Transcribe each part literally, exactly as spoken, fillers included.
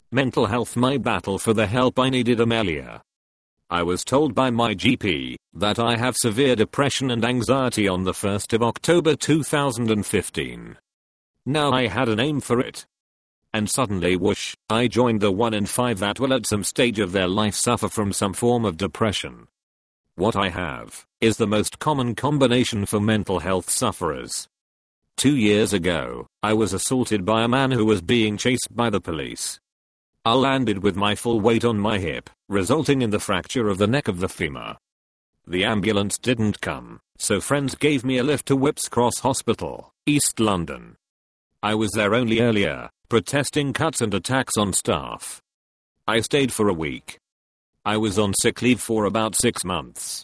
Mental health, my battle for the help I needed. Amelia. I was told by my G P that I have severe depression and anxiety on the first of October two thousand fifteen. Now I had a name for it. And suddenly whoosh, I joined the one in five that will at some stage of their life suffer from some form of depression. What I have is the most common combination for mental health sufferers. Two years ago, I was assaulted by a man who was being chased by the police. I landed with my full weight on my hip, resulting in the fracture of the neck of the femur. The ambulance didn't come, so friends gave me a lift to Whipps Cross Hospital, East London. I was there only earlier, protesting cuts and attacks on staff. I stayed for a week. I was on sick leave for about six months.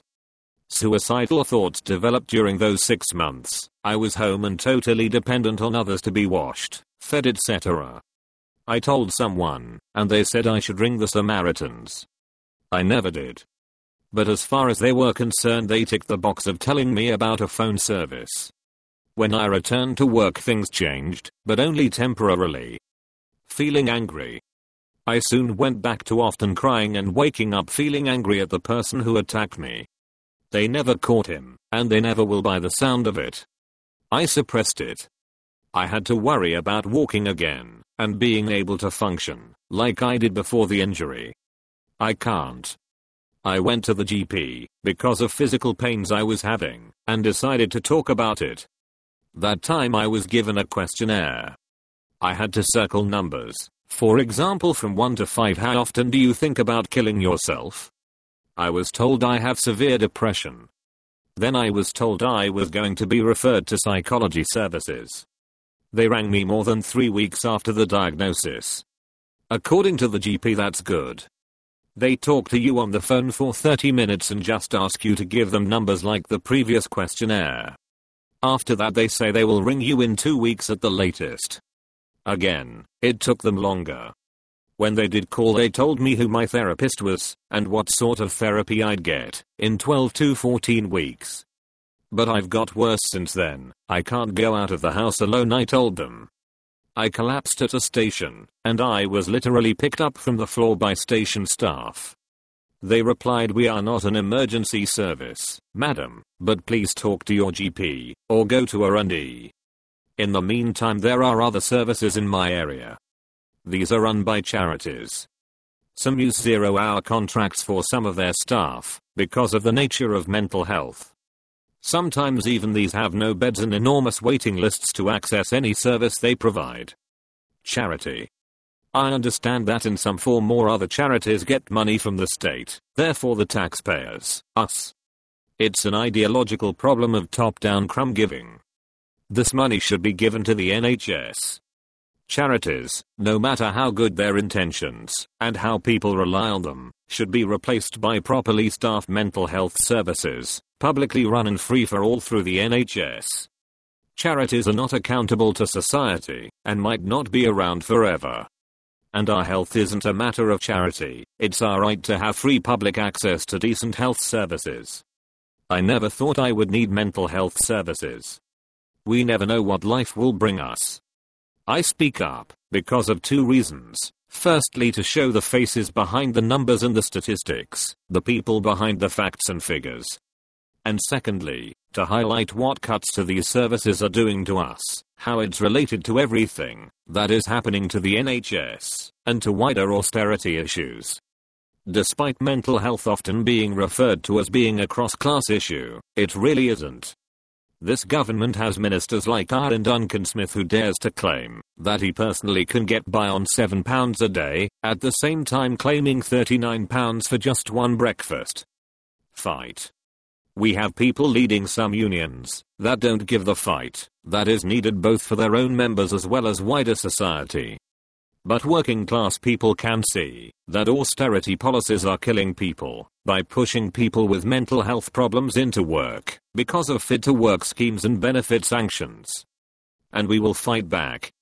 Suicidal thoughts developed during those six months. I was home and totally dependent on others to be washed, fed, et cetera. I told someone, and they said I should ring the Samaritans. I never did. But as far as they were concerned, they ticked the box of telling me about a phone service. When I returned to work, things changed, but only temporarily. Feeling angry. I soon went back to often crying and waking up feeling angry at the person who attacked me. They never caught him, and they never will by the sound of it. I suppressed it. I had to worry about walking again, and being able to function, like I did before the injury. I can't. I went to the G P, because of physical pains I was having, and decided to talk about it. That time I was given a questionnaire. I had to circle numbers, for example from one to five, how often do you think about killing yourself? I was told I have severe depression. Then I was told I was going to be referred to psychology services. They rang me more than three weeks after the diagnosis. According to the G P, that's good. They talk to you on the phone for thirty minutes and just ask you to give them numbers like the previous questionnaire. After that they say they will ring you in two weeks at the latest. Again, it took them longer. When they did call, they told me who my therapist was, and what sort of therapy I'd get, in twelve to fourteen weeks. But I've got worse since then. I can't go out of the house alone, I told them. I collapsed at a station, and I was literally picked up from the floor by station staff. They replied, we are not an emergency service, madam, but please talk to your G P, or go to R and D. In the meantime, there are other services in my area. These are run by charities. Some use zero-hour contracts for some of their staff, because of the nature of mental health. Sometimes even these have no beds and enormous waiting lists to access any service they provide. Charity. I understand that in some form or other charities get money from the state, therefore the taxpayers, us. It's an ideological problem of top-down crumb giving. This money should be given to the N H S. Charities, no matter how good their intentions, and how people rely on them, should be replaced by properly staffed mental health services, publicly run and free for all through the N H S. Charities are not accountable to society, and might not be around forever. And our health isn't a matter of charity, it's our right to have free public access to decent health services. I never thought I would need mental health services. We never know what life will bring us. I speak up, because of two reasons. Firstly, to show the faces behind the numbers and the statistics, the people behind the facts and figures. And secondly, to highlight what cuts to these services are doing to us, how it's related to everything that is happening to the N H S, and to wider austerity issues. Despite mental health often being referred to as being a cross-class issue, it really isn't. This government has ministers like Aaron Duncan Smith who dares to claim that he personally can get by on seven pounds a day, at the same time claiming thirty-nine pounds for just one breakfast. Fight. We have people leading some unions that don't give the fight that is needed both for their own members as well as wider society. But working class people can see that austerity policies are killing people by pushing people with mental health problems into work because of fit to work schemes and benefit sanctions. And we will fight back